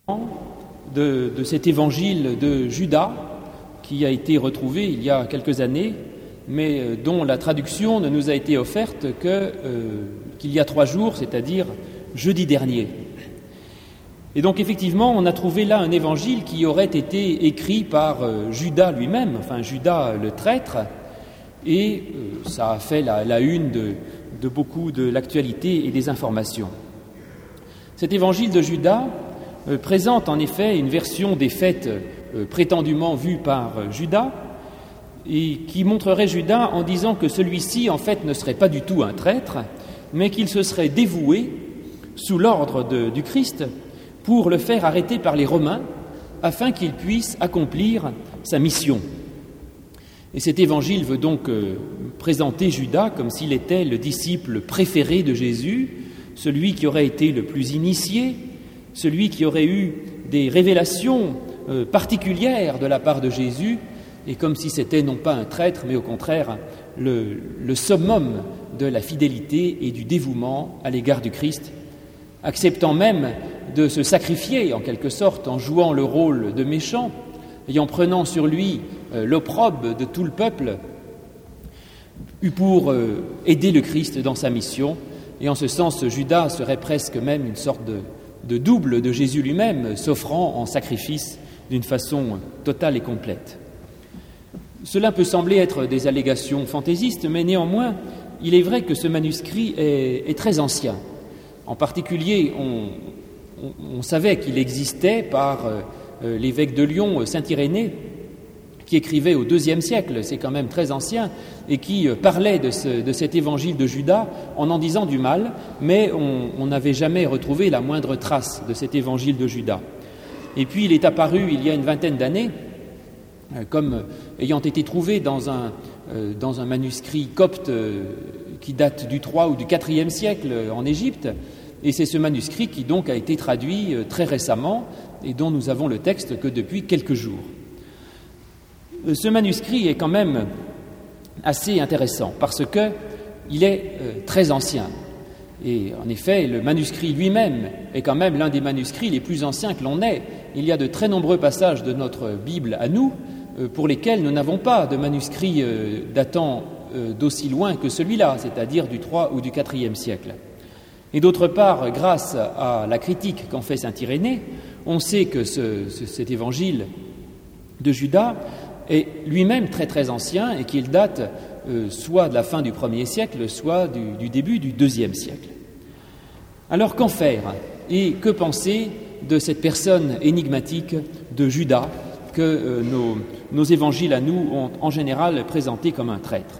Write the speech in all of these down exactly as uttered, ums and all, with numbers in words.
de, de cet évangile de Judas qui a été retrouvé il y a quelques années, mais dont la traduction ne nous a été offerte que, euh, qu'il y a trois jours, c'est-à-dire jeudi dernier. Et donc effectivement, on a trouvé là un évangile qui aurait été écrit par euh, Judas lui-même, enfin Judas le traître, et euh, ça a fait la, la une de, de beaucoup de l'actualité et des informations. Cet évangile de Judas euh, présente en effet une version des faits euh, prétendument vus par euh, Judas, et qui montrerait Judas en disant que celui-ci, en fait, ne serait pas du tout un traître, mais qu'il se serait dévoué sous l'ordre de, du Christ pour le faire arrêter par les Romains, afin qu'il puisse accomplir sa mission. Et cet évangile veut donc euh, présenter Judas comme s'il était le disciple préféré de Jésus, celui qui aurait été le plus initié, celui qui aurait eu des révélations euh, particulières de la part de Jésus, et comme si c'était non pas un traître, mais au contraire le, le summum de la fidélité et du dévouement à l'égard du Christ, acceptant même de se sacrifier en quelque sorte en jouant le rôle de méchant et en prenant sur lui euh, l'opprobre de tout le peuple pour euh, aider le Christ dans sa mission. Et en ce sens, Judas serait presque même une sorte de, de double de Jésus lui-même, s'offrant en sacrifice d'une façon totale et complète. Cela peut sembler être des allégations fantaisistes, mais néanmoins, il est vrai que ce manuscrit est, est très ancien. En particulier, on, on, on savait qu'il existait par euh, l'évêque de Lyon, Saint Irénée, qui écrivait au deuxième siècle, c'est quand même très ancien, et qui euh, parlait de, ce, de cet évangile de Judas en en disant du mal, mais on n'avait jamais retrouvé la moindre trace de cet évangile de Judas. Et puis il est apparu il y a une vingtaine d'années, euh, comme ayant été trouvé dans un, euh, dans un manuscrit copte euh, qui date du troisième ou du quatrième siècle euh, en Égypte, et c'est ce manuscrit qui donc a été traduit euh, très récemment et dont nous avons le texte que depuis quelques jours. Euh, ce manuscrit est quand même assez intéressant parce qu'il est euh, très ancien. Et en effet, le manuscrit lui-même est quand même l'un des manuscrits les plus anciens que l'on ait. Il y a de très nombreux passages de notre Bible à nous euh, pour lesquels nous n'avons pas de manuscrit euh, datant euh, d'aussi loin que celui-là, c'est-à-dire du troisième ou du quatrième siècle. Et d'autre part, grâce à la critique qu'en fait Saint Irénée, on sait que ce, ce, cet évangile de Judas est lui-même très très ancien et qu'il date euh, soit de la fin du premier siècle, soit du, du début du deuxième siècle. Alors qu'en faire et que penser de cette personne énigmatique de Judas que euh, nos, nos évangiles à nous ont en général présenté comme un traître?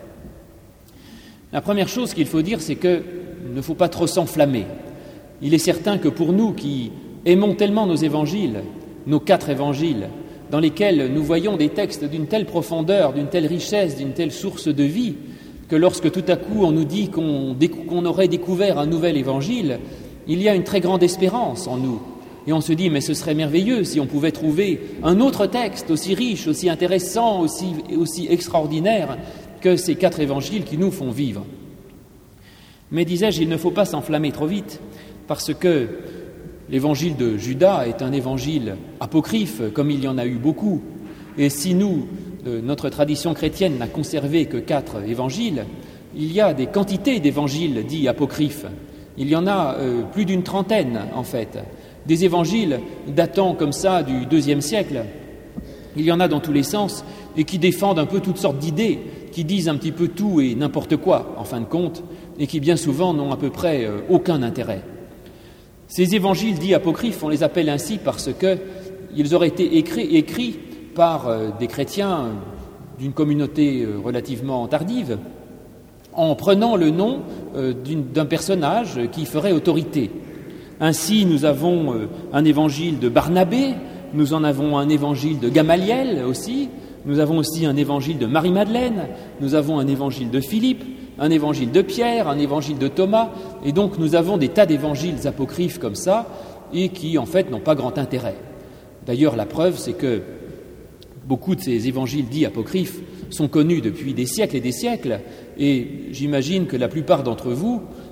La première chose qu'il faut dire, c'est qu'il ne faut pas trop s'enflammer. Il est certain que pour nous qui aimons tellement nos évangiles, nos quatre évangiles, dans lesquels nous voyons des textes d'une telle profondeur, d'une telle richesse, d'une telle source de vie, que lorsque tout à coup on nous dit qu'on, décou- qu'on aurait découvert un nouvel évangile, il y a une très grande espérance en nous. Et on se dit, mais ce serait merveilleux si on pouvait trouver un autre texte aussi riche, aussi intéressant, aussi, aussi extraordinaire que ces quatre évangiles qui nous font vivre. Mais disais-je, il ne faut pas s'enflammer trop vite, parce que l'évangile de Judas est un évangile apocryphe, comme il y en a eu beaucoup. Et si nous, euh, notre tradition chrétienne n'a conservé que quatre évangiles, il y a des quantités d'évangiles dits apocryphes. Il y en a euh, plus d'une trentaine, en fait. Des évangiles datant comme ça du deuxième siècle. Il y en a dans tous les sens et qui défendent un peu toutes sortes d'idées, qui disent un petit peu tout et n'importe quoi, en fin de compte, et qui bien souvent n'ont à peu près euh, aucun intérêt. Ces évangiles dits apocryphes, on les appelle ainsi parce qu'ils auraient été écrits, écrits par euh, des chrétiens d'une communauté euh, relativement tardive, en prenant le nom euh, d'une, d'un personnage qui ferait autorité. Ainsi, nous avons euh, un évangile de Barnabé, nous en avons un évangile de Gamaliel aussi, nous avons aussi un évangile de Marie-Madeleine, nous avons un évangile de Philippe, un évangile de Pierre, un évangile de Thomas, et donc nous avons des tas d'évangiles apocryphes comme ça, et qui en fait n'ont pas grand intérêt. D'ailleurs, la preuve, c'est que beaucoup de ces évangiles dits apocryphes sont connus depuis des siècles et des siècles, et j'imagine que la plupart d'entre vous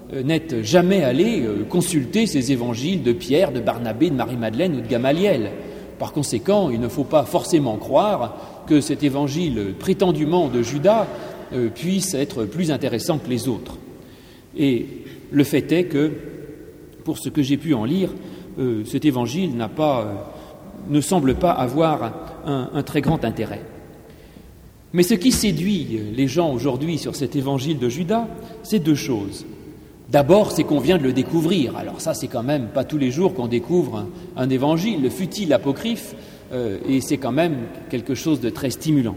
euh, n'êtes jamais allé euh, consulter ces évangiles de Pierre, de Barnabé, de Marie-Madeleine ou de Gamaliel. Par conséquent, il ne faut pas forcément croire que cet évangile prétendument de Judas euh, puisse être plus intéressant que les autres. Et le fait est que, pour ce que j'ai pu en lire, euh, cet évangile n'a pas, euh, ne semble pas avoir un, un très grand intérêt. Mais ce qui séduit les gens aujourd'hui sur cet évangile de Judas, c'est deux choses. D'abord, c'est qu'on vient de le découvrir. Alors ça, c'est quand même pas tous les jours qu'on découvre un, un évangile, fût-il apocryphe, euh, et c'est quand même quelque chose de très stimulant.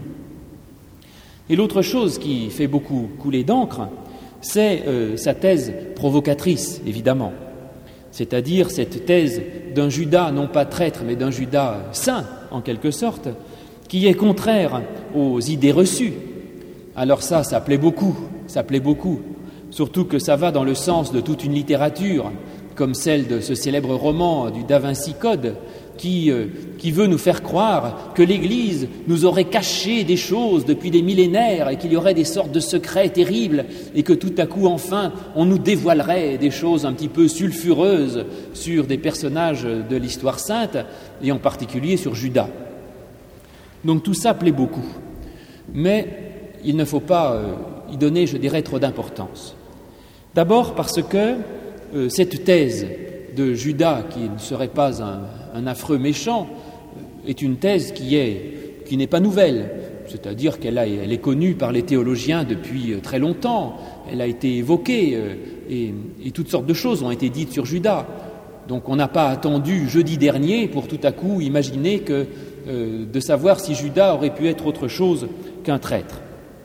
Et l'autre chose qui fait beaucoup couler d'encre, c'est euh, sa thèse provocatrice, évidemment. C'est-à-dire cette thèse d'un Judas, non pas traître, mais d'un Judas saint, en quelque sorte, qui est contraire aux idées reçues. Alors ça, ça plaît beaucoup, ça plaît beaucoup, surtout que ça va dans le sens de toute une littérature, comme celle de ce célèbre roman du Da Vinci Code, qui, euh, qui veut nous faire croire que l'Église nous aurait caché des choses depuis des millénaires et qu'il y aurait des sortes de secrets terribles et que tout à coup, enfin, on nous dévoilerait des choses un petit peu sulfureuses sur des personnages de l'histoire sainte et en particulier sur Judas. Donc tout ça plaît beaucoup, mais il ne faut pas euh, y donner, je dirais, trop d'importance. D'abord parce que euh, cette thèse de Judas, qui ne serait pas un, un affreux méchant, est une thèse qui, est, qui n'est pas nouvelle, c'est-à-dire qu'elle a, elle est connue par les théologiens depuis très longtemps, elle a été évoquée euh, et, et toutes sortes de choses ont été dites sur Judas. Donc on n'a pas attendu jeudi dernier pour tout à coup imaginer que euh, de savoir si Judas aurait pu être autre chose qu'un traître.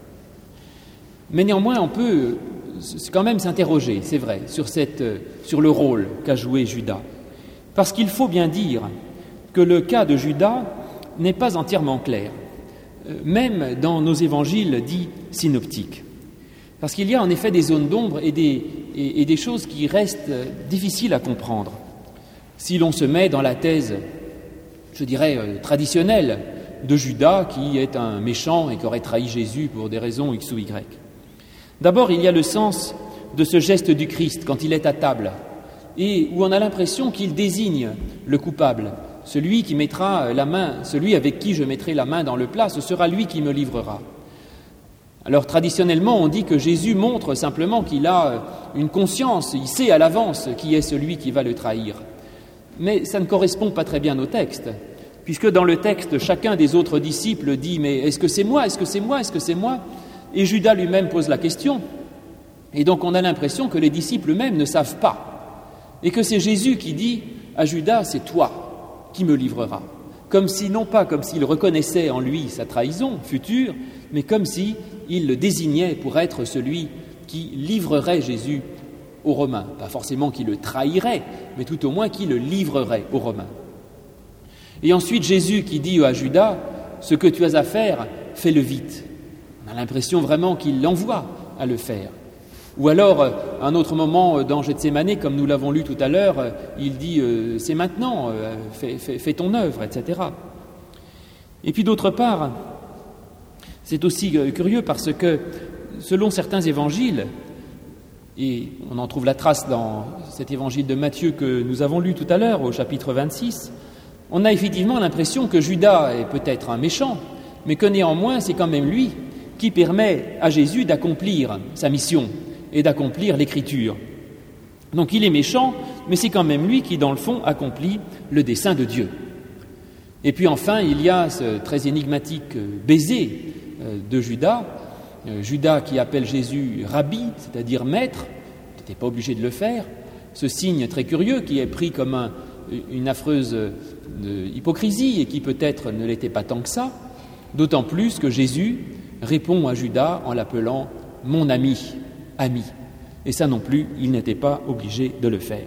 Mais néanmoins, on peut quand même s'interroger, c'est vrai, sur, cette, sur le rôle qu'a joué Judas. Parce qu'il faut bien dire que le cas de Judas n'est pas entièrement clair, même dans nos évangiles dits synoptiques. Parce qu'il y a en effet des zones d'ombre et des, et, et des choses qui restent difficiles à comprendre. Si l'on se met dans la thèse, je dirais, euh, traditionnelle de Judas, qui est un méchant et qui aurait trahi Jésus pour des raisons X ou Y. D'abord, il y a le sens de ce geste du Christ quand il est à table, et où on a l'impression qu'il désigne le coupable. Celui qui mettra la main, celui avec qui je mettrai la main dans le plat, ce sera lui qui me livrera. Alors traditionnellement, on dit que Jésus montre simplement qu'il a une conscience, il sait à l'avance qui est celui qui va le trahir. Mais ça ne correspond pas très bien au texte, puisque dans le texte, chacun des autres disciples dit « Mais est-ce que c'est moi ? Est-ce que c'est moi ? Est-ce que c'est moi ?» Et Judas lui-même pose la question. Et donc on a l'impression que les disciples eux-mêmes ne savent pas. Et que c'est Jésus qui dit à Judas « C'est toi qui me livreras ». Comme si, non pas comme s'il reconnaissait en lui sa trahison future, mais comme si il le désignait pour être celui qui livrerait Jésus aux Romains. Pas forcément qui le trahirait, mais tout au moins qui le livrerait aux Romains. Et ensuite Jésus qui dit à Judas « Ce que tu as à faire, fais-le vite ». On a l'impression vraiment qu'il l'envoie à le faire. Ou alors, à un autre moment dans Gethsémanée, comme nous l'avons lu tout à l'heure, il dit euh, « c'est maintenant, euh, fais, fais, fais ton œuvre », et cetera. Et puis d'autre part, c'est aussi euh, curieux parce que, selon certains évangiles, et on en trouve la trace dans cet évangile de Matthieu que nous avons lu tout à l'heure, au chapitre vingt-six, on a effectivement l'impression que Judas est peut-être un méchant, mais que néanmoins c'est quand même lui qui permet à Jésus d'accomplir sa mission et d'accomplir l'écriture. Donc il est méchant, mais c'est quand même lui qui, dans le fond, accomplit le dessein de Dieu. Et puis enfin, il y a ce très énigmatique baiser de Judas, Judas qui appelle Jésus Rabbi, c'est-à-dire maître, il n'était pas obligé de le faire, ce signe très curieux qui est pris comme un, une affreuse hypocrisie et qui peut-être ne l'était pas tant que ça, d'autant plus que Jésus répond à Judas en l'appelant « mon ami », ami. Et ça non plus, il n'était pas obligé de le faire.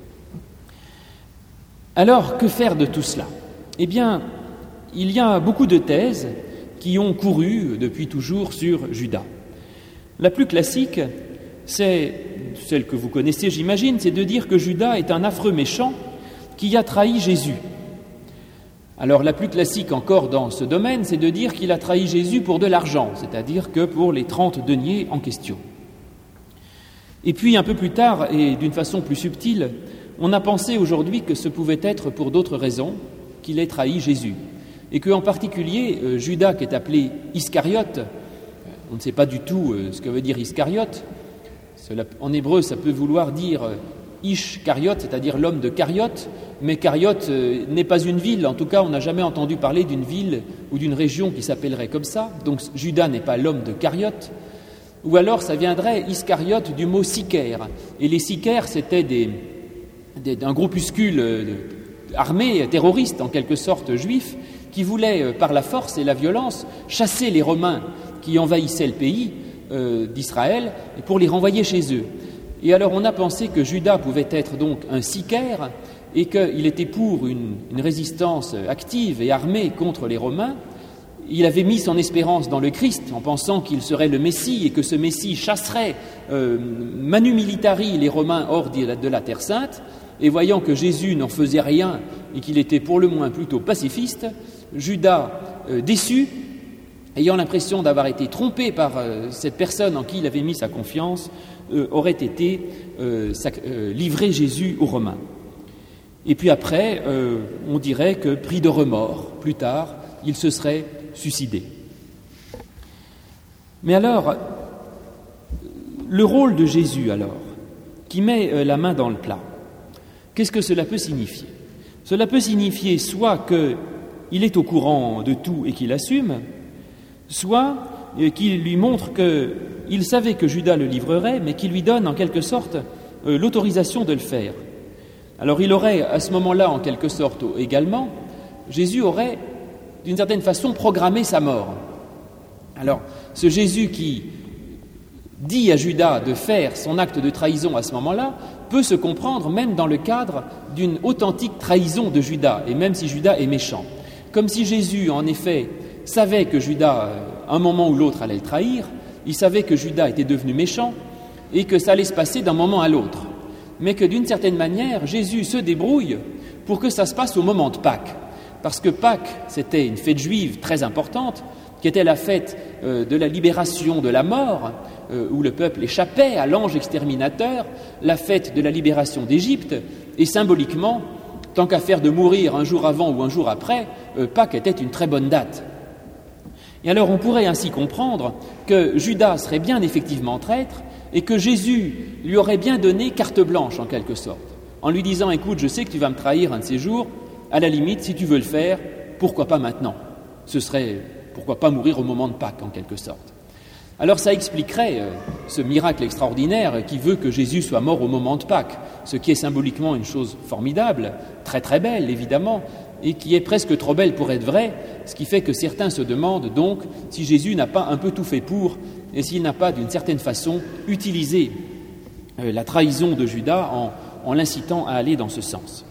Alors, que faire de tout cela ? Eh bien, il y a beaucoup de thèses qui ont couru depuis toujours sur Judas. La plus classique, c'est celle que vous connaissez, j'imagine, c'est de dire que Judas est un affreux méchant qui a trahi Jésus. Alors la plus classique encore dans ce domaine, c'est de dire qu'il a trahi Jésus pour de l'argent, c'est-à-dire que pour les trente deniers en question. Et puis un peu plus tard, et d'une façon plus subtile, on a pensé aujourd'hui que ce pouvait être pour d'autres raisons qu'il ait trahi Jésus. Et qu'en particulier, euh, Judas, qui est appelé Iscariote, on ne sait pas du tout euh, ce que veut dire Iscariote. Cela, en hébreu, ça peut vouloir dire euh, Ish Cariote, c'est-à-dire l'homme de Cariote, mais Cariote euh, n'est pas une ville. En tout cas, on n'a jamais entendu parler d'une ville ou d'une région qui s'appellerait comme ça. Donc Judas n'est pas l'homme de Cariote. Ou alors ça viendrait, Iscariote, du mot sicaire. Et les sicaires, c'était des, des, un groupuscule euh, armé, terroriste en quelque sorte, juif, qui voulait, euh, par la force et la violence, chasser les Romains qui envahissaient le pays euh, d'Israël pour les renvoyer chez eux. Et alors on a pensé que Judas pouvait être donc un sicaire et qu'il était pour une, une résistance active et armée contre les Romains. Il avait mis son espérance dans le Christ en pensant qu'il serait le Messie et que ce Messie chasserait euh, manu militari les Romains hors de la Terre Sainte. Et voyant que Jésus n'en faisait rien et qu'il était pour le moins plutôt pacifiste, Judas, euh, déçu, ayant l'impression d'avoir été trompé par euh, cette personne en qui il avait mis sa confiance, euh, aurait été euh, sac- euh, livré Jésus aux Romains. Et puis après, euh, on dirait que, pris de remords, plus tard, il se serait suicidé. Mais alors, le rôle de Jésus, alors, qui met euh, la main dans le plat, qu'est-ce que cela peut signifier ? Cela peut signifier soit qu'il est au courant de tout et qu'il assume, soit euh, qu'il lui montre qu'il savait que Judas le livrerait, mais qu'il lui donne en quelque sorte euh, l'autorisation de le faire. Alors il aurait à ce moment-là, en quelque sorte également, Jésus aurait d'une certaine façon programmé sa mort. Alors ce Jésus qui dit à Judas de faire son acte de trahison à ce moment-là peut se comprendre même dans le cadre d'une authentique trahison de Judas, et même si Judas est méchant. Comme si Jésus, en effet, savait que Judas, à un moment ou l'autre, allait le trahir, il savait que Judas était devenu méchant et que ça allait se passer d'un moment à l'autre. Mais que d'une certaine manière, Jésus se débrouille pour que ça se passe au moment de Pâques. Parce que Pâques, c'était une fête juive très importante, qui était la fête euh, de la libération de la mort, euh, où le peuple échappait à l'ange exterminateur, la fête de la libération d'Égypte, et symboliquement, tant qu'à faire de mourir un jour avant ou un jour après, euh, Pâques était une très bonne date. Et alors on pourrait ainsi comprendre que Judas serait bien effectivement traître, et que Jésus lui aurait bien donné carte blanche en quelque sorte, en lui disant « Écoute, je sais que tu vas me trahir un de ces jours, à la limite, si tu veux le faire, pourquoi pas maintenant ? Ce serait, pourquoi pas mourir au moment de Pâques, en quelque sorte. » Alors ça expliquerait euh, ce miracle extraordinaire qui veut que Jésus soit mort au moment de Pâques, ce qui est symboliquement une chose formidable, très très belle évidemment, et qui est presque trop belle pour être vraie, ce qui fait que certains se demandent donc si Jésus n'a pas un peu tout fait pour, et s'il n'a pas d'une certaine façon utilisé euh, la trahison de Judas en, en l'incitant à aller dans ce sens.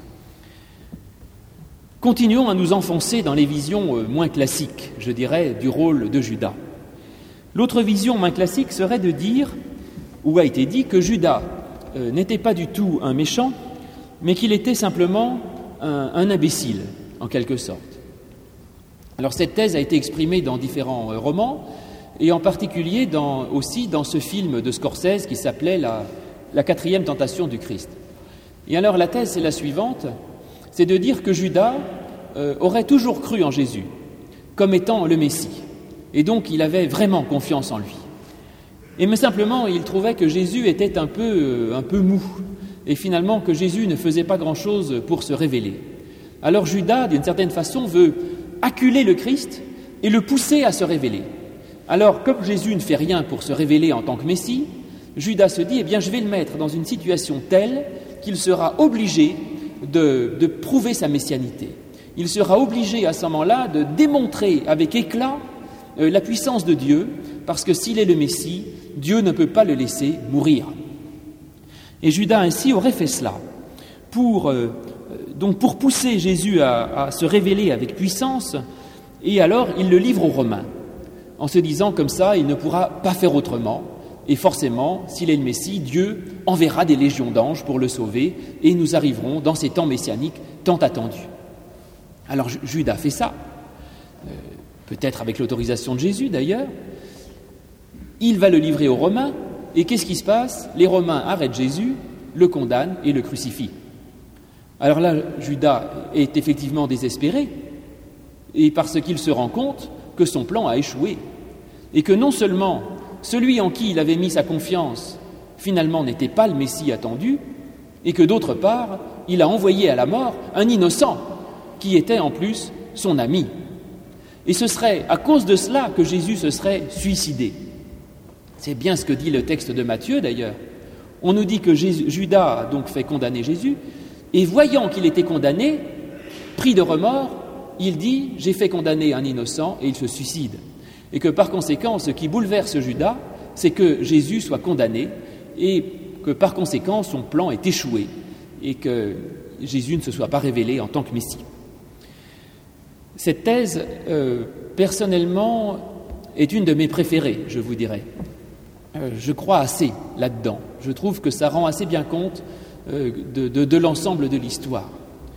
Continuons à nous enfoncer dans les visions moins classiques, je dirais, du rôle de Judas. L'autre vision moins classique serait de dire, ou a été dit, que Judas euh, n'était pas du tout un méchant, mais qu'il était simplement un, un imbécile, en quelque sorte. Alors cette thèse a été exprimée dans différents euh, romans, et en particulier dans, aussi dans ce film de Scorsese qui s'appelait la, la quatrième tentation du Christ. Et alors la thèse, c'est la suivante, c'est de dire que Judas euh, aurait toujours cru en Jésus comme étant le Messie. Et donc il avait vraiment confiance en lui. Et mais simplement, il trouvait que Jésus était un peu, euh, un peu mou, et finalement que Jésus ne faisait pas grand-chose pour se révéler. Alors Judas, d'une certaine façon, veut acculer le Christ et le pousser à se révéler. Alors, comme Jésus ne fait rien pour se révéler en tant que Messie, Judas se dit, eh bien, je vais le mettre dans une situation telle qu'il sera obligé de, de prouver sa messianité. Il sera obligé à ce moment-là de démontrer avec éclat euh, la puissance de Dieu, parce que s'il est le Messie, Dieu ne peut pas le laisser mourir. Et Judas ainsi aurait fait cela, pour, euh, donc pour pousser Jésus à, à se révéler avec puissance, et alors il le livre aux Romains, en se disant comme ça, il ne pourra pas faire autrement, et forcément, s'il est le Messie, Dieu enverra des légions d'anges pour le sauver, et nous arriverons dans ces temps messianiques tant attendus. Alors Judas fait ça, euh, peut-être avec l'autorisation de Jésus d'ailleurs. Il va le livrer aux Romains, Et qu'est-ce qui se passe? Les Romains arrêtent Jésus, le condamnent et le crucifient. Alors là, Judas est effectivement désespéré, et parce qu'il se rend compte que son plan a échoué, et que non seulement celui en qui il avait mis sa confiance, finalement n'était pas le Messie attendu, et que d'autre part, il a envoyé à la mort un innocent, qui était en plus son ami. Et ce serait à cause de cela que Jésus se serait suicidé. C'est bien ce que dit le texte de Matthieu d'ailleurs. On nous dit que Jésus, Judas a donc fait condamner Jésus, et voyant qu'il était condamné, pris de remords, il dit « J'ai fait condamner un innocent » et il se suicide. Et que par conséquent, ce qui bouleverse Judas, c'est que Jésus soit condamné et que par conséquent, son plan est échoué et que Jésus ne se soit pas révélé en tant que Messie. Cette thèse, euh, personnellement, est une de mes préférées, je vous dirais. Euh, je crois assez là-dedans. Je trouve que ça rend assez bien compte euh, de, de, de l'ensemble de l'histoire.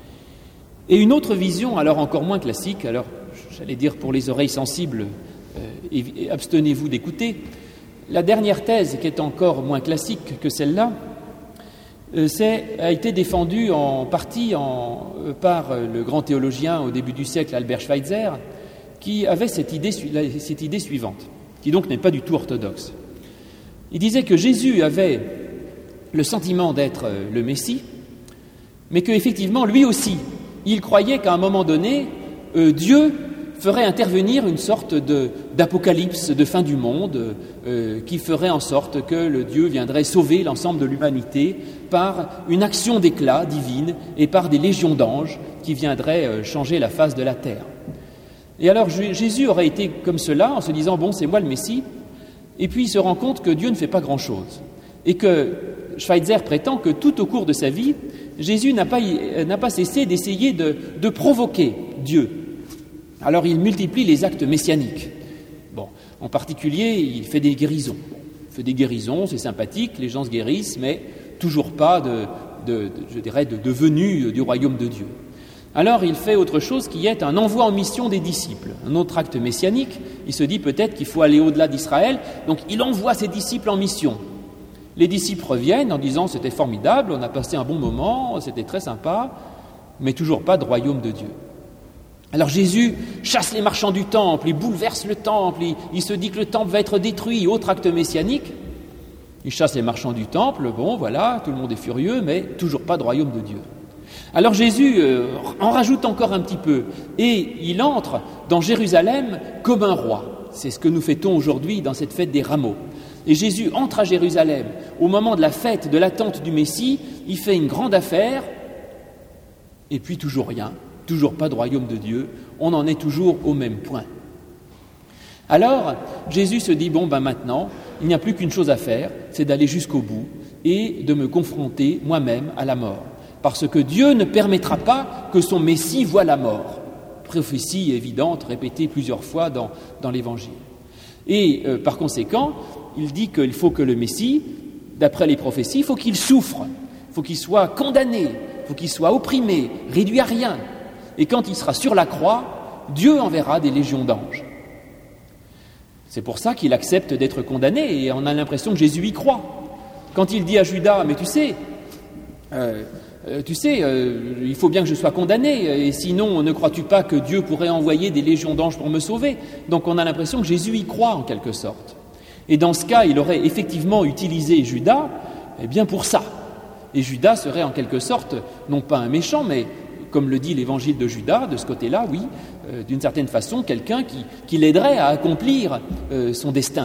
Et une autre vision, alors encore moins classique, alors j'allais dire pour les oreilles sensibles, euh, et, et abstenez-vous d'écouter. La dernière thèse, qui est encore moins classique que celle-là, euh, c'est, a été défendue en partie en, euh, par le grand théologien au début du siècle, Albert Schweitzer, qui avait cette idée, cette idée suivante, qui donc n'est pas du tout orthodoxe. Il disait que Jésus avait le sentiment d'être le Messie, mais qu'effectivement, lui aussi, il croyait qu'à un moment donné, euh, Dieu ferait intervenir une sorte de, d'apocalypse, de fin du monde, euh, qui ferait en sorte que le Dieu viendrait sauver l'ensemble de l'humanité par une action d'éclat divine et par des légions d'anges qui viendraient euh, changer la face de la terre. Et alors Jésus aurait été comme cela, en se disant « bon, c'est moi le Messie », et puis il se rend compte que Dieu ne fait pas grand-chose, et que Schweitzer prétend que tout au cours de sa vie, Jésus n'a pas, n'a pas cessé d'essayer de, de provoquer Dieu. Alors il multiplie les actes messianiques. Bon, en particulier, il fait des guérisons. Il fait des guérisons, c'est sympathique, les gens se guérissent, mais toujours pas de, de, de je dirais, de, de venue du royaume de Dieu. Alors il fait autre chose qui est un envoi en mission des disciples, un autre acte messianique. Il se dit peut-être qu'il faut aller au-delà d'Israël, donc il envoie ses disciples en mission. Les disciples reviennent en disant « c'était formidable, on a passé un bon moment, c'était très sympa », mais toujours pas de royaume de Dieu. Alors Jésus chasse les marchands du temple, il bouleverse le temple, il, il se dit que le temple va être détruit, autre acte messianique. Il chasse les marchands du temple, bon voilà, tout le monde est furieux, mais toujours pas de royaume de Dieu. Alors Jésus euh, en rajoute encore un petit peu, et il entre dans Jérusalem comme un roi. C'est ce que nous fêtons aujourd'hui dans cette fête des rameaux. Et Jésus entre à Jérusalem au moment de la fête de l'attente du Messie, il fait une grande affaire, et puis toujours rien, toujours pas de royaume de Dieu, on en est toujours au même point. Alors Jésus se dit, bon ben maintenant, il n'y a plus qu'une chose à faire, c'est d'aller jusqu'au bout et de me confronter moi-même à la mort. Parce que Dieu ne permettra pas que son Messie voie la mort. Prophétie évidente, répétée plusieurs fois dans, dans l'Évangile. Et euh, par conséquent, il dit qu'il faut que le Messie, d'après les prophéties, il faut qu'il souffre, il faut qu'il soit condamné, il faut qu'il soit opprimé, réduit à rien. Et quand il sera sur la croix, Dieu enverra des légions d'anges. C'est pour ça qu'il accepte d'être condamné, et on a l'impression que Jésus y croit. Quand il dit à Judas, mais tu sais, euh, euh, tu sais, euh, il faut bien que je sois condamné, et sinon ne crois-tu pas que Dieu pourrait envoyer des légions d'anges pour me sauver? Donc on a l'impression que Jésus y croit en quelque sorte. Et dans ce cas, il aurait effectivement utilisé Judas, eh bien pour ça. Et Judas serait en quelque sorte, non pas un méchant, mais comme le dit l'évangile de Judas, de ce côté-là, oui, euh, d'une certaine façon, quelqu'un qui, qui l'aiderait à accomplir euh, son destin.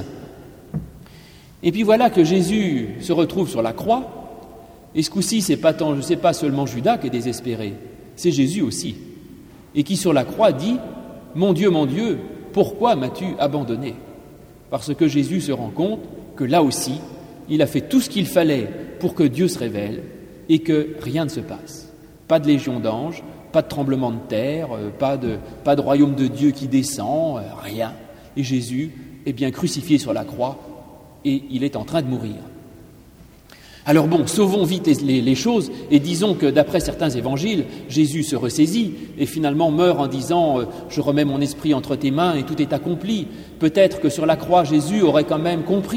Et puis voilà que Jésus se retrouve sur la croix, et ce coup-ci, c'est pas tant, c'est pas seulement Judas qui est désespéré, c'est Jésus aussi, et qui sur la croix dit « Mon Dieu, mon Dieu, pourquoi m'as-tu abandonné ?» Parce que Jésus se rend compte que là aussi, il a fait tout ce qu'il fallait pour que Dieu se révèle et que rien ne se passe. Pas de légion d'anges, pas de tremblement de terre, pas de, pas de royaume de Dieu qui descend, rien. Et Jésus est bien crucifié sur la croix et il est en train de mourir. Alors bon, sauvons vite les, les, les choses et disons que d'après certains évangiles, Jésus se ressaisit et finalement meurt en disant euh, « Je remets mon esprit entre tes mains et tout est accompli ». Peut-être que sur la croix, Jésus aurait quand même compris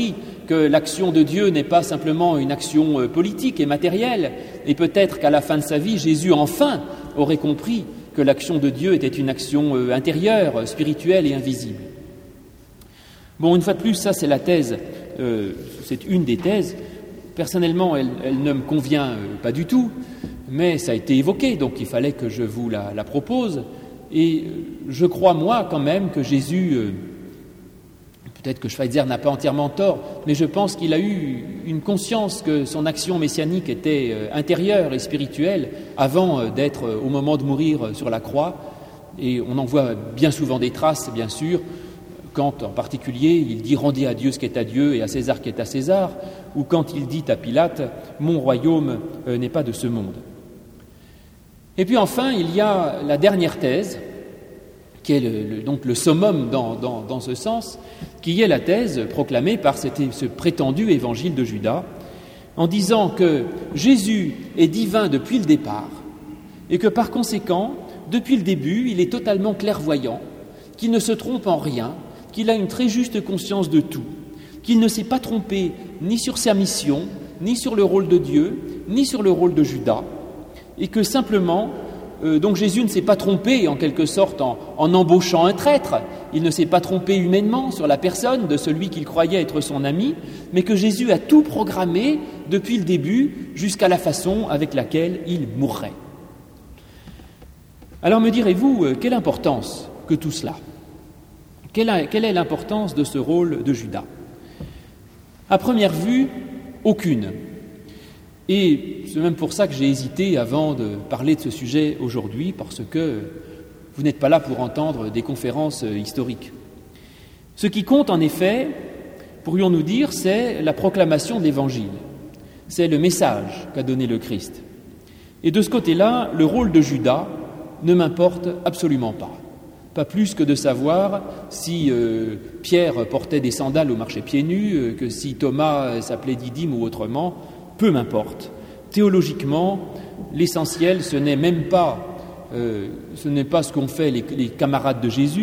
que l'action de Dieu n'est pas simplement une action politique et matérielle, et peut-être qu'à la fin de sa vie, Jésus enfin aurait compris que l'action de Dieu était une action intérieure, spirituelle et invisible. Bon, une fois de plus, ça c'est la thèse, euh, c'est une des thèses. Personnellement, elle, elle ne me convient pas du tout, mais ça a été évoqué, donc il fallait que je vous la, la propose. Et je crois, moi, quand même, que Jésus, euh, peut-être que Schweitzer n'a pas entièrement tort, mais je pense qu'il a eu une conscience que son action messianique était euh, intérieure et spirituelle avant euh, d'être euh, au moment de mourir euh, sur la croix. Et on en voit bien souvent des traces, bien sûr, quand, en particulier, il dit « Rendez à Dieu ce qui est à Dieu et à César ce qui est à César », ou quand il dit à Pilate « Mon royaume euh, n'est pas de ce monde ». Et puis enfin, il y a la dernière thèse, qui est le, le, donc le summum dans, dans, dans ce sens, qui est la thèse proclamée par cet, ce prétendu évangile de Judas, en disant que Jésus est divin depuis le départ, et que par conséquent, depuis le début, il est totalement clairvoyant, qu'il ne se trompe en rien, qu'il a une très juste conscience de tout, qu'il ne s'est pas trompé ni sur sa mission, ni sur le rôle de Dieu, ni sur le rôle de Judas, et que simplement, euh, donc Jésus ne s'est pas trompé en quelque sorte en, en embauchant un traître, il ne s'est pas trompé humainement sur la personne de celui qu'il croyait être son ami, mais que Jésus a tout programmé depuis le début jusqu'à la façon avec laquelle il mourrait. Alors me direz-vous, euh, quelle importance que tout cela ? Quelle, a, quelle est l'importance de ce rôle de Judas ? À première vue, aucune. Et c'est même pour ça que j'ai hésité avant de parler de ce sujet aujourd'hui, parce que vous n'êtes pas là pour entendre des conférences historiques. Ce qui compte en effet, pourrions-nous dire, c'est la proclamation de l'Évangile. C'est le message qu'a donné le Christ. Et de ce côté-là, le rôle de Judas ne m'importe absolument pas. Pas plus que de savoir si euh, Pierre portait des sandales ou marchait pieds nus, euh, que si Thomas s'appelait Didyme ou autrement. Peu m'importe. Théologiquement, l'essentiel, ce n'est même pas, euh, ce n'est pas ce qu'ont fait les, les camarades de Jésus,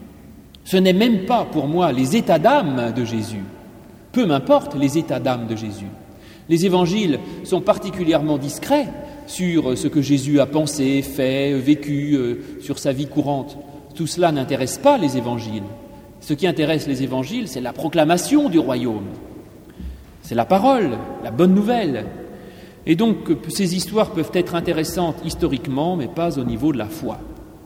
ce n'est même pas pour moi les états d'âme de Jésus. Peu m'importe les états d'âme de Jésus. Les évangiles sont particulièrement discrets sur ce que Jésus a pensé, fait, vécu, euh, sur sa vie courante. Tout cela n'intéresse pas les évangiles. Ce qui intéresse les évangiles, c'est la proclamation du royaume. C'est la parole, la bonne nouvelle. Et donc, ces histoires peuvent être intéressantes historiquement, mais pas au niveau de la foi.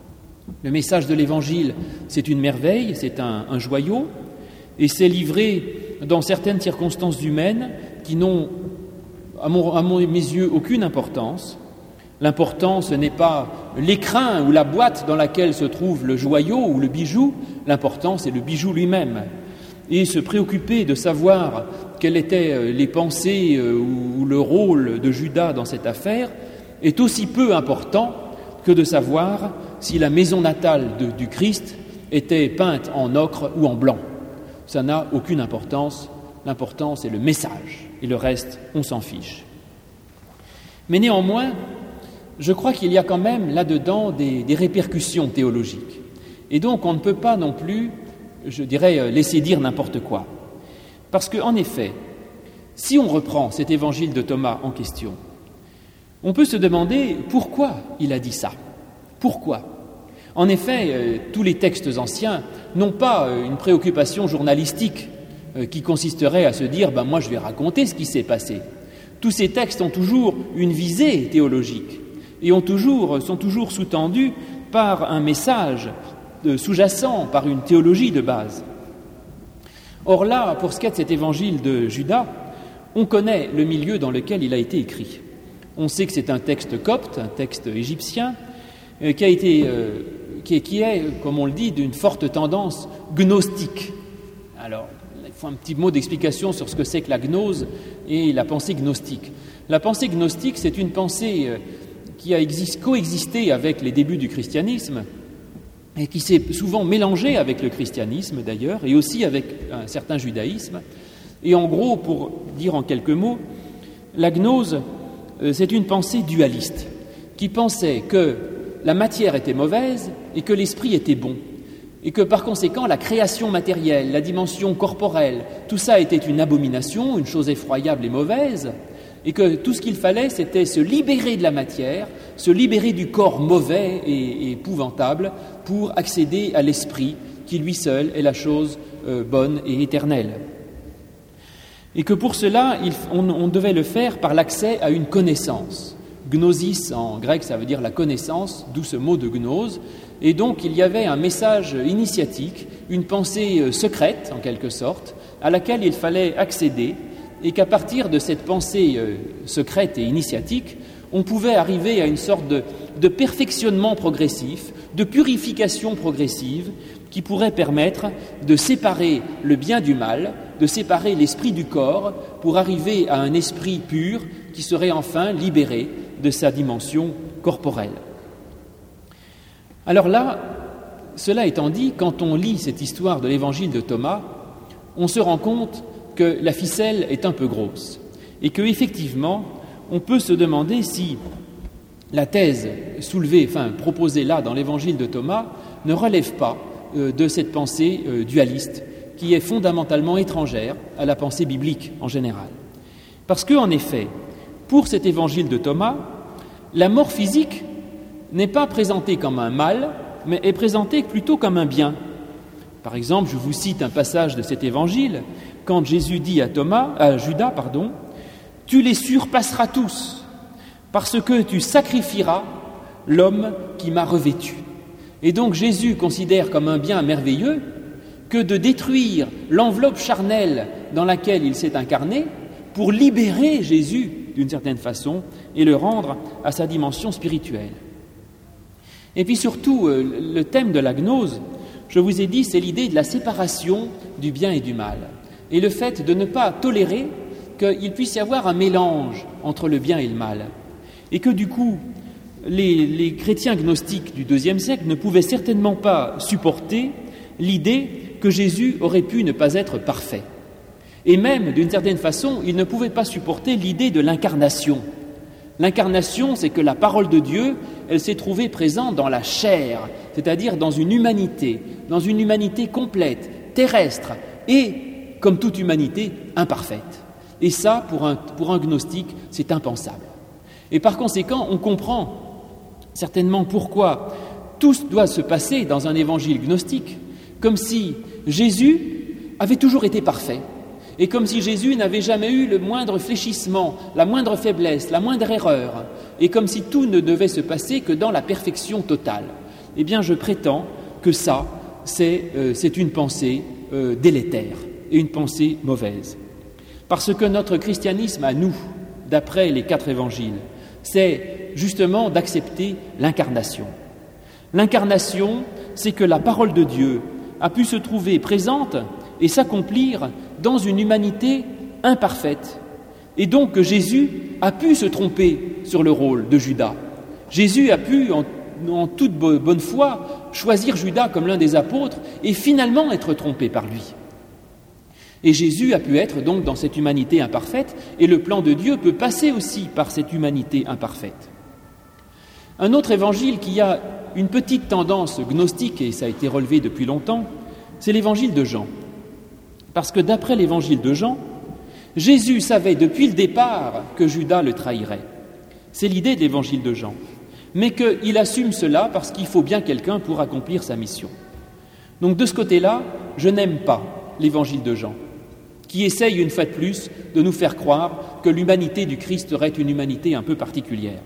Le message de l'Évangile, c'est une merveille, c'est un, un joyau, et c'est livré dans certaines circonstances humaines qui n'ont, à, mon, à mon, mes yeux, aucune importance. L'important, ce n'est pas l'écrin ou la boîte dans laquelle se trouve le joyau ou le bijou, l'important, c'est le bijou lui-même. Et se préoccuper de savoir quelles étaient les pensées ou le rôle de Judas dans cette affaire est aussi peu important que de savoir si la maison natale de, du Christ était peinte en ocre ou en blanc. Ça n'a aucune importance. L'important, c'est le message. Et le reste, on s'en fiche. Mais néanmoins, je crois qu'il y a quand même là-dedans des, des répercussions théologiques. Et donc, on ne peut pas non plus, je dirais, laisser dire n'importe quoi. Parce qu'en effet, si on reprend cet évangile de Thomas en question, on peut se demander pourquoi il a dit ça. Pourquoi ? En effet, euh, tous les textes anciens n'ont pas euh, une préoccupation journalistique euh, qui consisterait à se dire ben, « moi je vais raconter ce qui s'est passé ». Tous ces textes ont toujours une visée théologique et ont toujours, sont toujours sous-tendus par un message euh, sous-jacent, par une théologie de base. Or là, pour ce qui est de cet évangile de Judas, on connaît le milieu dans lequel il a été écrit. On sait que c'est un texte copte, un texte égyptien, euh, qui a été, euh, qui, est, qui est, comme on le dit, d'une forte tendance gnostique. Alors, il faut un petit mot d'explication sur ce que c'est que la gnose et la pensée gnostique. La pensée gnostique, c'est une pensée euh, qui a exist, coexisté avec les débuts du christianisme et qui s'est souvent mélangée avec le christianisme d'ailleurs, et aussi avec un certain judaïsme. Et en gros, pour dire en quelques mots, la gnose, euh, c'est une pensée dualiste, qui pensait que la matière était mauvaise et que l'esprit était bon, et que par conséquent la création matérielle, la dimension corporelle, tout ça était une abomination, une chose effroyable et mauvaise, et que tout ce qu'il fallait, c'était se libérer de la matière, se libérer du corps mauvais et, et épouvantable pour accéder à l'esprit qui lui seul est la chose euh, bonne et éternelle. Et que pour cela, il, on, on devait le faire par l'accès à une connaissance. Gnosis en grec, ça veut dire la connaissance, d'où ce mot de gnose. Et donc, il y avait un message initiatique, une pensée euh, secrète, en quelque sorte, à laquelle il fallait accéder, et qu'à partir de cette pensée euh, secrète et initiatique, on pouvait arriver à une sorte de, de perfectionnement progressif, de purification progressive, qui pourrait permettre de séparer le bien du mal, de séparer l'esprit du corps, pour arriver à un esprit pur qui serait enfin libéré de sa dimension corporelle. Alors là, cela étant dit, quand on lit cette histoire de l'évangile de Thomas, on se rend compte que la ficelle est un peu grosse et qu'effectivement, on peut se demander si la thèse soulevée, enfin proposée là dans l'évangile de Thomas, ne relève pas euh, de cette pensée euh, dualiste qui est fondamentalement étrangère à la pensée biblique en général. Parce qu'en effet, pour cet évangile de Thomas, la mort physique n'est pas présentée comme un mal, mais est présentée plutôt comme un bien. Par exemple, je vous cite un passage de cet évangile, quand Jésus dit à Thomas, à Judas, pardon, « Tu les surpasseras tous, parce que tu sacrifieras l'homme qui m'a revêtu. » Et donc Jésus considère comme un bien merveilleux que de détruire l'enveloppe charnelle dans laquelle il s'est incarné pour libérer Jésus, d'une certaine façon, et le rendre à sa dimension spirituelle. Et puis surtout, le thème de la gnose, je vous ai dit, c'est l'idée de la séparation du bien et du mal, et le fait de ne pas tolérer qu'il puisse y avoir un mélange entre le bien et le mal, et que du coup, les, les chrétiens gnostiques du deuxième siècle ne pouvaient certainement pas supporter l'idée que Jésus aurait pu ne pas être parfait. Et même, d'une certaine façon, ils ne pouvaient pas supporter l'idée de l'incarnation. L'incarnation, c'est que la parole de Dieu, elle s'est trouvée présente dans la chair, c'est-à-dire dans une humanité, dans une humanité complète, terrestre, et, comme toute humanité, imparfaite. Et ça, pour un, pour un gnostique, c'est impensable. Et par conséquent, on comprend certainement pourquoi tout doit se passer dans un évangile gnostique, comme si Jésus avait toujours été parfait, et comme si Jésus n'avait jamais eu le moindre fléchissement, la moindre faiblesse, la moindre erreur, et comme si tout ne devait se passer que dans la perfection totale. Eh bien, je prétends que ça, c'est, euh, c'est une pensée euh, délétère et une pensée mauvaise. Parce que notre christianisme à nous, d'après les quatre évangiles, c'est justement d'accepter l'incarnation. L'incarnation, c'est que la parole de Dieu a pu se trouver présente et s'accomplir dans une humanité imparfaite. Et donc que Jésus a pu se tromper sur le rôle de Judas. Jésus a pu, en, en toute bonne foi, choisir Judas comme l'un des apôtres et finalement être trompé par lui. Et Jésus a pu être donc dans cette humanité imparfaite, et le plan de Dieu peut passer aussi par cette humanité imparfaite. Un autre évangile qui a une petite tendance gnostique, et ça a été relevé depuis longtemps, c'est l'évangile de Jean. Parce que d'après l'évangile de Jean, Jésus savait depuis le départ que Judas le trahirait. C'est l'idée de l'évangile de Jean. Mais qu'il assume cela parce qu'il faut bien quelqu'un pour accomplir sa mission. Donc de ce côté-là, je n'aime pas l'évangile de Jean, qui essaye une fois de plus de nous faire croire que l'humanité du Christ serait une humanité un peu particulière.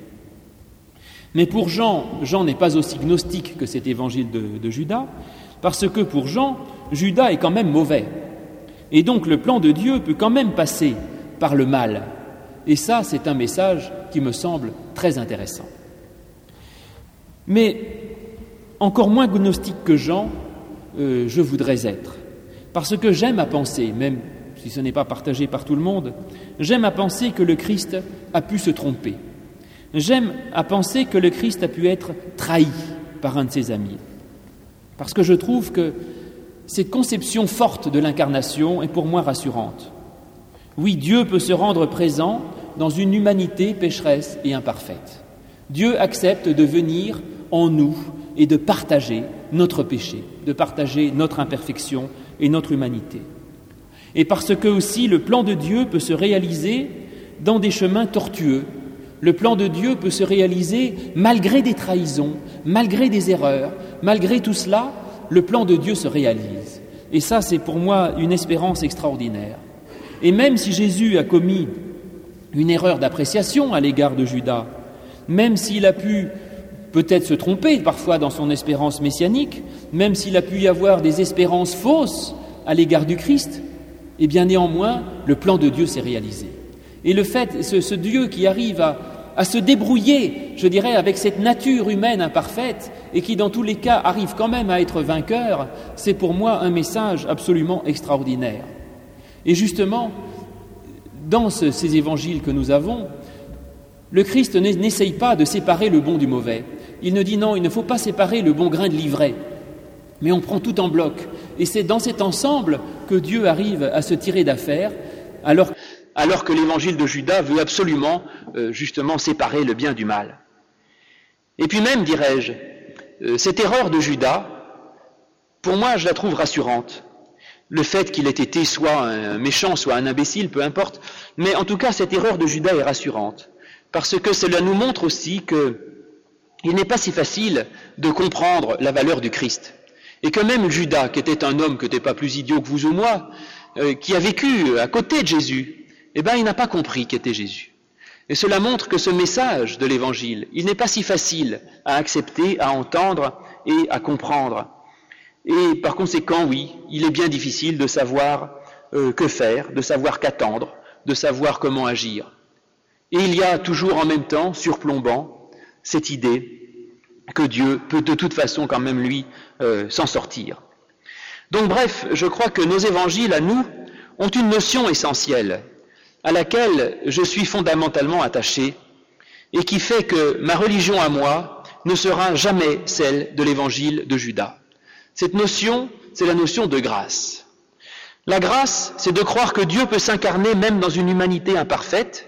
Mais pour Jean, Jean n'est pas aussi gnostique que cet évangile de, de Judas, parce que pour Jean, Judas est quand même mauvais. Et donc le plan de Dieu peut quand même passer par le mal. Et ça, c'est un message qui me semble très intéressant. Mais encore moins gnostique que Jean, euh, je voudrais être. Parce que j'aime à penser, même si ce n'est pas partagé par tout le monde, j'aime à penser que le Christ a pu se tromper. J'aime à penser que le Christ a pu être trahi par un de ses amis. Parce que je trouve que cette conception forte de l'incarnation est pour moi rassurante. Oui, Dieu peut se rendre présent dans une humanité pécheresse et imparfaite. Dieu accepte de venir en nous est de partager notre péché, de partager notre imperfection et notre humanité. Et parce que aussi le plan de Dieu peut se réaliser dans des chemins tortueux. Le plan de Dieu peut se réaliser malgré des trahisons, malgré des erreurs, malgré tout cela, le plan de Dieu se réalise. Et ça, c'est pour moi une espérance extraordinaire. Et même si Jésus a commis une erreur d'appréciation à l'égard de Judas, même s'il a pu peut-être se tromper parfois dans son espérance messianique, même s'il a pu y avoir des espérances fausses à l'égard du Christ, eh bien néanmoins, le plan de Dieu s'est réalisé. Et le fait, ce, ce Dieu qui arrive à, à se débrouiller, je dirais, avec cette nature humaine imparfaite et qui dans tous les cas arrive quand même à être vainqueur, c'est pour moi un message absolument extraordinaire. Et justement, dans ce, ces évangiles que nous avons, le Christ n'essaye pas de séparer le bon du mauvais. Il ne dit non, il ne faut pas séparer le bon grain de l'ivraie, mais on prend tout en bloc. Et c'est dans cet ensemble que Dieu arrive à se tirer d'affaire, alors, alors que l'évangile de Judas veut absolument, euh, justement, séparer le bien du mal. Et puis même, dirais-je, euh, cette erreur de Judas, pour moi, je la trouve rassurante. Le fait qu'il ait été soit un méchant, soit un imbécile, peu importe, mais en tout cas, cette erreur de Judas est rassurante, parce que cela nous montre aussi qu'il n'est pas si facile de comprendre la valeur du Christ. Et que même Judas, qui était un homme qui n'était pas plus idiot que vous ou moi, euh, qui a vécu à côté de Jésus, eh bien, il n'a pas compris qu'était Jésus. Et cela montre que ce message de l'Évangile, il n'est pas si facile à accepter, à entendre et à comprendre. Et par conséquent, oui, il est bien difficile de savoir euh, que faire, de savoir qu'attendre, de savoir comment agir. Et il y a toujours en même temps, surplombant, cette idée que Dieu peut de toute façon quand même, lui, euh, s'en sortir. Donc bref, je crois que nos évangiles à nous ont une notion essentielle à laquelle je suis fondamentalement attaché et qui fait que ma religion à moi ne sera jamais celle de l'évangile de Judas. Cette notion, c'est la notion de grâce. La grâce, c'est de croire que Dieu peut s'incarner même dans une humanité imparfaite,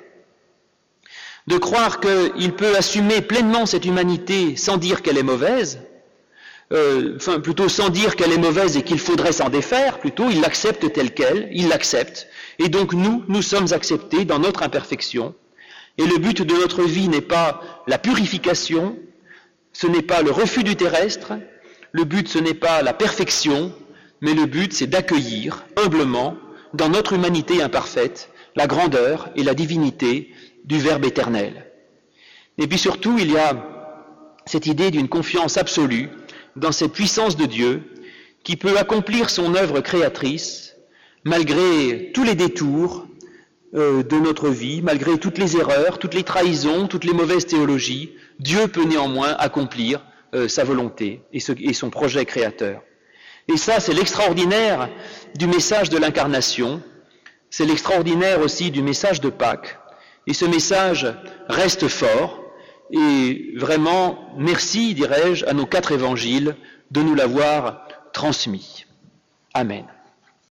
de croire qu'il peut assumer pleinement cette humanité sans dire qu'elle est mauvaise, euh, enfin plutôt sans dire qu'elle est mauvaise et qu'il faudrait s'en défaire, plutôt il l'accepte telle qu'elle, il l'accepte, et donc nous, nous sommes acceptés dans notre imperfection, et le but de notre vie n'est pas la purification, ce n'est pas le refus du terrestre, le but ce n'est pas la perfection, mais le but c'est d'accueillir humblement, dans notre humanité imparfaite, la grandeur et la divinité du Verbe éternel. Et puis surtout, il y a cette idée d'une confiance absolue dans cette puissance de Dieu qui peut accomplir son œuvre créatrice malgré tous les détours euh, de notre vie, malgré toutes les erreurs, toutes les trahisons, toutes les mauvaises théologies. Dieu peut néanmoins accomplir euh, sa volonté et, ce, et son projet créateur. Et ça, c'est l'extraordinaire du message de l'incarnation, c'est l'extraordinaire aussi du message de Pâques. Et ce message reste fort, et vraiment, merci, dirais-je, à nos quatre évangiles de nous l'avoir transmis. Amen.